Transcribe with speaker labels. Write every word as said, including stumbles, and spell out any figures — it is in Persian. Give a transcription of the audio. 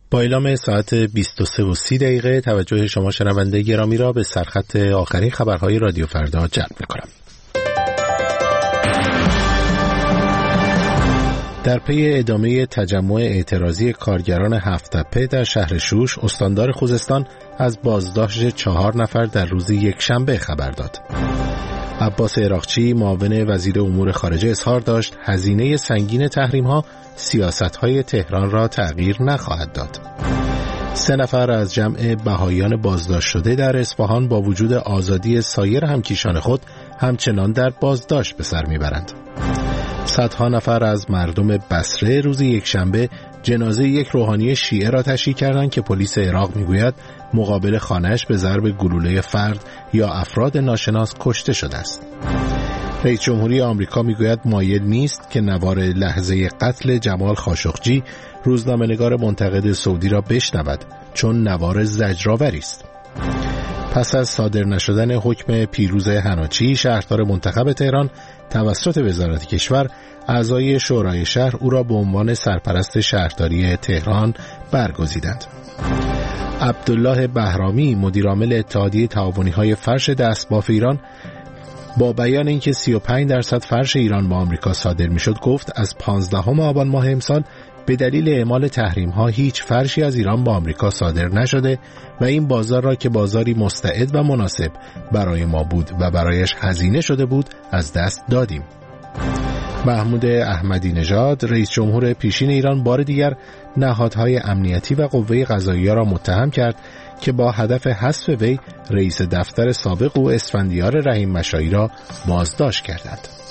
Speaker 1: با اعلام ساعت بیست و سه و سی دقیقه توجه شما شنونده گرامی را به سرخط آخرین خبرهای رادیو فردا جلب می‌کنم. در پی ادامه تجمع اعتراضی کارگران هفت تپه در شهر شوش، استاندار خوزستان از بازداشت چهار نفر در روز یکشنبه خبر داد. عباس عراقچی معاون وزیر امور خارجه اظهار داشت هزینه سنگین تحریم‌ها سیاست‌های تهران را تغییر نخواهد داد. سه نفر از جمع بهائیان بازداشت شده در اصفهان با وجود آزادی سایر همکیشان خود همچنان در بازداشت به سر میبرند. صدها نفر از مردم بصره روز یکشنبه جنازه یک روحانی شیعه را تشییع کردند که پلیس عراق میگوید مقابل خانه‌اش به ضرب گلوله فرد یا افراد ناشناس کشته شده است. رئیس جمهوری آمریکا میگوید مایل نیست که نوار لحظه قتل جمال خاشقجی روزنامه‌نگار منتقد سعودی را بشنود، چون نوار زجرآوری است. پس از صادر نشدن حکم پیروز حناچی شهردار منتخب تهران توسط وزارت کشور، اعضای شورای شهر او را به عنوان سرپرست شهرداری تهران برگزیدند. عبدالله بهرامی مدیرعامل اتحادیه تعاونی‌های فرش دستباف ایران با بیان اینکه سی و پنج درصد فرش ایران با آمریکا صادر میشد گفت از پانزدهم آبان ماه امسال به دلیل اعمال تحریم‌ها هیچ فرشی از ایران با آمریکا صادر نشده و این بازار را که بازاری مستعد و مناسب برای ما بود و برایش هزینه شده بود از دست دادیم. محمود احمدی نژاد رئیس جمهور پیشین ایران بار دیگر نهادهای امنیتی و قوه قضاییه را متهم کرد که با هدف حذف وی رئیس دفتر سابق او اسفندیار رحیم مشایی را بازداشت کردند.